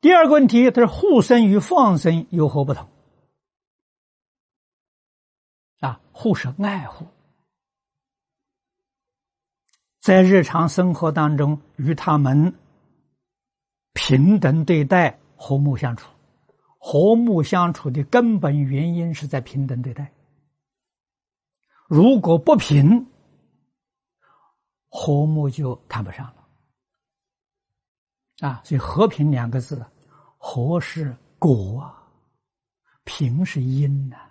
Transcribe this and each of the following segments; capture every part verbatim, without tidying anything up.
第二个问题，它是护生与放生有何不同？啊，护是爱护，在日常生活当中与他们平等对待，和睦相处。和睦相处的根本原因是在平等对待。如果不平，和睦就谈不上了。啊，所以和平两个字，和是果啊，平是因呐。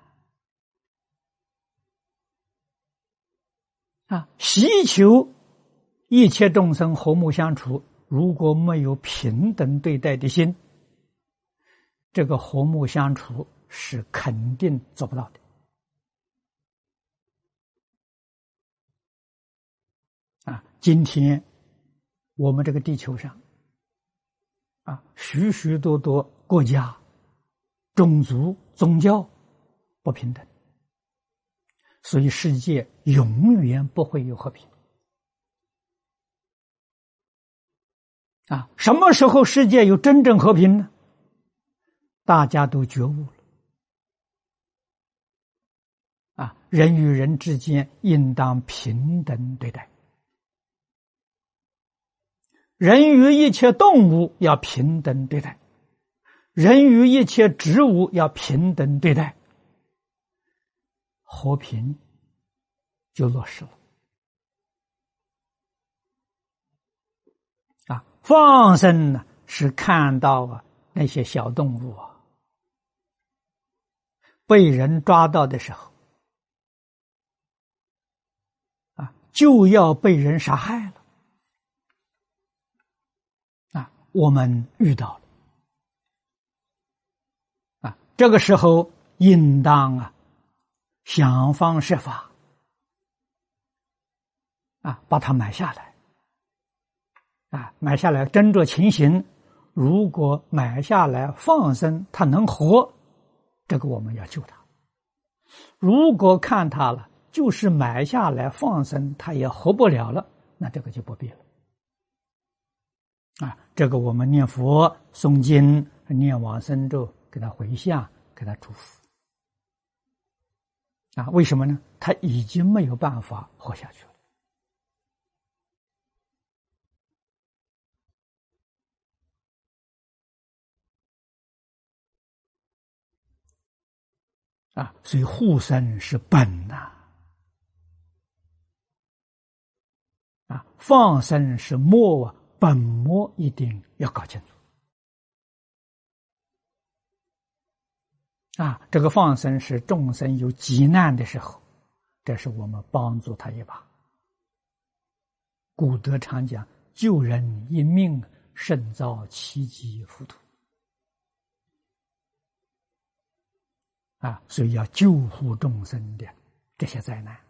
啊，希求一切众生和睦相处，如果没有平等对待的心，这个和睦相处是肯定做不到的。啊，今天我们这个地球上，啊，许许多多国家、种族、宗教不平等，所以世界永远不会有和平。啊，什么时候世界有真正和平呢？大家都觉悟了。啊，人与人之间应当平等对待，人与一切动物要平等对待，人与一切植物要平等对待，和平就落实了。啊，放生呢，是看到啊那些小动物啊被人抓到的时候，啊，就要被人杀害了。啊，我们遇到了。啊，这个时候应当啊，想方设法啊，把它买下来。啊，买下来斟酌情形，如果买下来放生，它能活，这个我们要救它。如果看它了，就是买下来放生，它也活不了了，那这个就不必了。啊，这个我们念佛、诵经、念往生咒，给他回向，给他祝福。啊，为什么呢？他已经没有办法活下去了。啊，所以护生是本呐、啊，啊，放生是末啊，本末一定要搞清楚。啊，这个放生是众生有急难的时候，这是我们帮助他一把。古德常讲，救人一命，胜造七级浮屠。啊，所以要救护众生的这些灾难。